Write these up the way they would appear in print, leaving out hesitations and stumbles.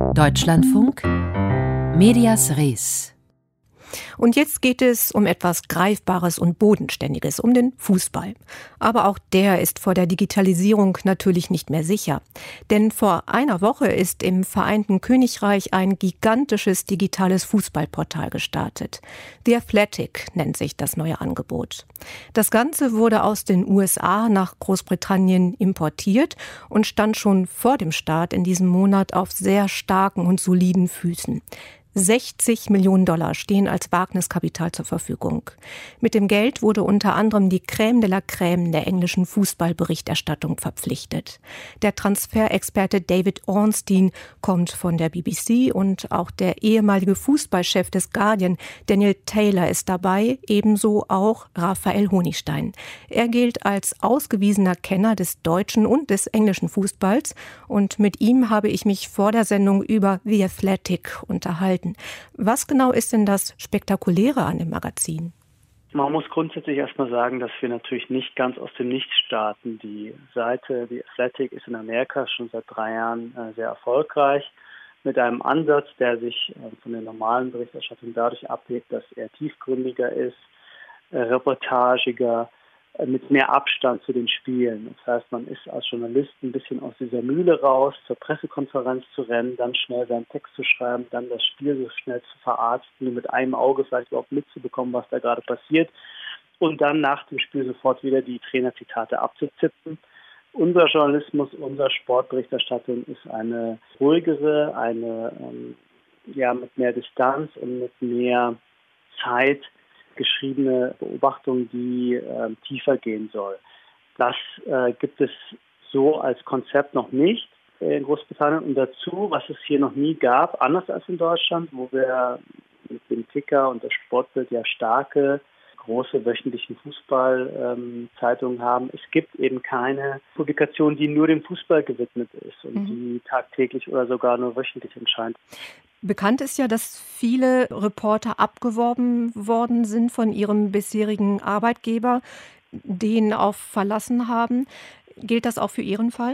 Deutschlandfunk Medias Res. Und jetzt geht es um etwas Greifbares und Bodenständiges, um den Fußball. Aber auch der ist vor der Digitalisierung natürlich nicht mehr sicher. Denn vor einer Woche ist im Vereinten Königreich ein gigantisches digitales Fußballportal gestartet. The Athletic nennt sich das neue Angebot. Das Ganze wurde aus den USA nach Großbritannien importiert und stand schon vor dem Start in diesem Monat auf sehr starken und soliden Füßen. 60 Millionen Dollar stehen als Wagniskapital zur Verfügung. Mit dem Geld wurde unter anderem die Crème de la Crème der englischen Fußballberichterstattung verpflichtet. Der Transferexperte David Ornstein kommt von der BBC und auch der ehemalige Fußballchef des Guardian, Daniel Taylor, ist dabei, ebenso auch Raphael Honigstein. Er gilt als ausgewiesener Kenner des deutschen und des englischen Fußballs und mit ihm habe ich mich vor der Sendung über The Athletic unterhalten. Was genau ist denn das Spektakuläre an dem Magazin? Man muss grundsätzlich erstmal sagen, dass wir natürlich nicht ganz aus dem Nichts starten. Die Seite, die Athletic, ist in Amerika schon seit 3 Jahren sehr erfolgreich mit einem Ansatz, der sich von der normalen Berichterstattung dadurch abhebt, dass er tiefgründiger ist, reportagiger, mit mehr Abstand zu den Spielen. Das heißt, man ist als Journalist ein bisschen aus dieser Mühle raus, zur Pressekonferenz zu rennen, dann schnell seinen Text zu schreiben, dann das Spiel so schnell zu verarzten und mit einem Auge vielleicht überhaupt mitzubekommen, was da gerade passiert und dann nach dem Spiel sofort wieder die Trainerzitate abzuzippen. Unser Journalismus, unsere Sportberichterstattung ist eine ruhigere, mit mehr Distanz und mit mehr Zeit geschriebene Beobachtung, die tiefer gehen soll. Das gibt es so als Konzept noch nicht in Großbritannien. Und dazu, was es hier noch nie gab, anders als in Deutschland, wo wir mit dem Kicker und der Sportbild ja starke, große wöchentlichen Fußballzeitungen haben. Es gibt eben keine Publikation, die nur dem Fußball gewidmet ist und die tagtäglich oder sogar nur wöchentlich erscheint. Bekannt ist ja, dass viele Reporter abgeworben worden sind von ihrem bisherigen Arbeitgeber, den auch verlassen haben. Gilt das auch für Ihren Fall?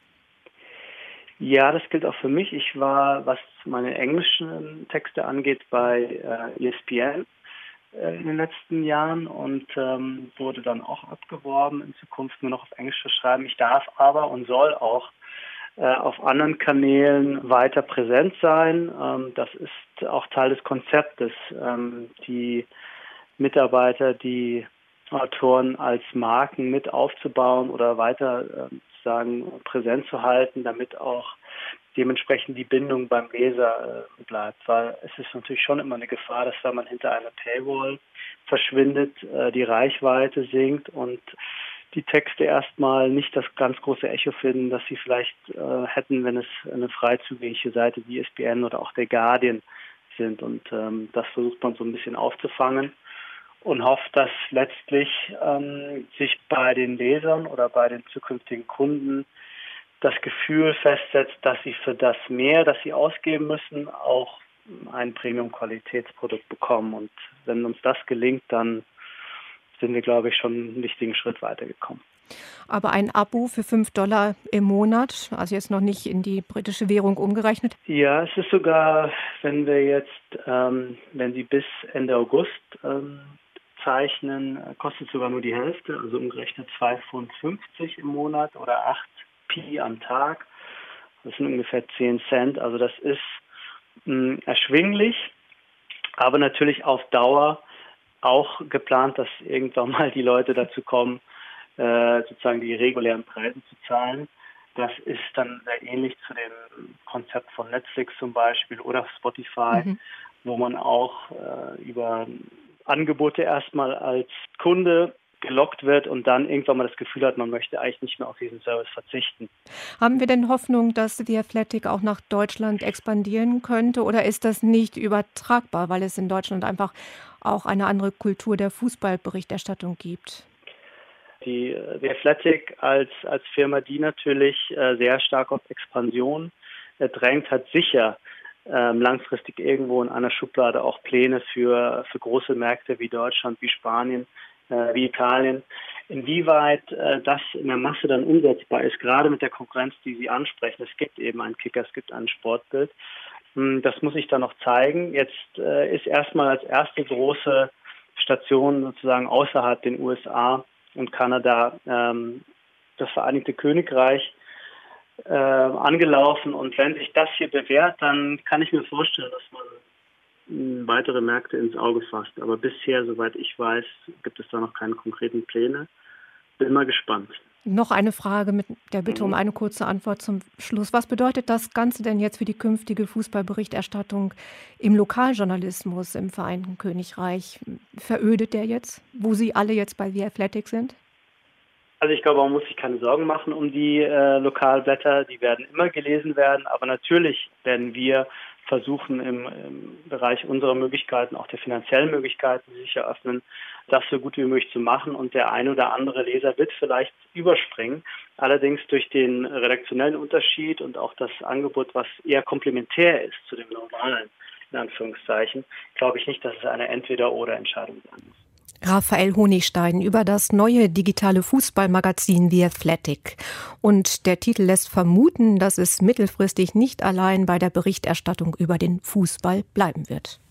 Ja, das gilt auch für mich. Ich war, was meine englischen Texte angeht, bei ESPN in den letzten Jahren und wurde dann auch abgeworben, in Zukunft nur noch auf Englisch zu schreiben. Ich darf aber und soll auch auf anderen Kanälen weiter präsent sein. Das ist auch Teil des Konzeptes, die Mitarbeiter, die Autoren als Marken mit aufzubauen oder weiter sozusagen präsent zu halten, damit auch dementsprechend die Bindung beim Leser bleibt. Weil es ist natürlich schon immer eine Gefahr, dass wenn man hinter einer Paywall verschwindet, die Reichweite sinkt und die Texte erstmal nicht das ganz große Echo finden, das sie vielleicht hätten, wenn es eine frei zugängliche Seite wie ESPN oder auch der Guardian sind. Und das versucht man so ein bisschen aufzufangen und hofft, dass letztlich sich bei den Lesern oder bei den zukünftigen Kunden das Gefühl festsetzt, dass sie für das mehr, das sie ausgeben müssen, auch ein Premium-Qualitätsprodukt bekommen. Und wenn uns das gelingt, dann sind wir, glaube ich, schon einen wichtigen Schritt weitergekommen. Aber ein Abo für $5 im Monat, also jetzt noch nicht in die britische Währung umgerechnet? Ja, es ist sogar, wenn wir jetzt, wenn Sie bis Ende August zeichnen, kostet sogar nur die Hälfte, also umgerechnet 2,50 Pfund im Monat oder 8p am Tag. Das sind ungefähr 10 Cent. Also das ist erschwinglich, aber natürlich auf Dauer auch geplant, dass irgendwann mal die Leute dazu kommen, sozusagen die regulären Preise zu zahlen. Das ist dann sehr ähnlich zu dem Konzept von Netflix zum Beispiel oder Spotify, wo man auch über Angebote erstmal als Kunde gelockt wird und dann irgendwann mal das Gefühl hat, man möchte eigentlich nicht mehr auf diesen Service verzichten. Haben wir denn Hoffnung, dass The Athletic auch nach Deutschland expandieren könnte oder ist das nicht übertragbar, weil es in Deutschland einfach auch eine andere Kultur der Fußballberichterstattung gibt? Die The Athletic als Firma, die natürlich sehr stark auf Expansion drängt, hat sicher langfristig irgendwo in einer Schublade auch Pläne für große Märkte wie Deutschland, wie Spanien, wie Italien. Inwieweit das in der Masse dann umsetzbar ist, gerade mit der Konkurrenz, die Sie ansprechen. Es gibt eben einen Kicker, es gibt ein Sportbild. Das muss ich dann noch zeigen. Jetzt ist erstmal als erste große Station sozusagen außerhalb den USA und Kanada das Vereinigte Königreich angelaufen. Und wenn sich das hier bewährt, dann kann ich mir vorstellen, dass man weitere Märkte ins Auge fasst. Aber bisher, soweit ich weiß, gibt es da noch keine konkreten Pläne. Bin mal gespannt. Noch eine Frage mit der Bitte um eine kurze Antwort zum Schluss. Was bedeutet das Ganze denn jetzt für die künftige Fußballberichterstattung im Lokaljournalismus im Vereinigten Königreich? Verödet der jetzt, wo Sie alle jetzt bei The Athletic sind? Also ich glaube, man muss sich keine Sorgen machen um die Lokalblätter. Die werden immer gelesen werden. Aber natürlich werden wir versuchen, im Bereich unserer Möglichkeiten, auch der finanziellen Möglichkeiten, die sich eröffnen, das so gut wie möglich zu machen. Und der ein oder andere Leser wird vielleicht überspringen. Allerdings durch den redaktionellen Unterschied und auch das Angebot, was eher komplementär ist zu dem normalen, in Anführungszeichen, glaube ich nicht, dass es eine Entweder-oder-Entscheidung sein muss. Raphael Honigstein über das neue digitale Fußballmagazin The Athletic. Und der Titel lässt vermuten, dass es mittelfristig nicht allein bei der Berichterstattung über den Fußball bleiben wird.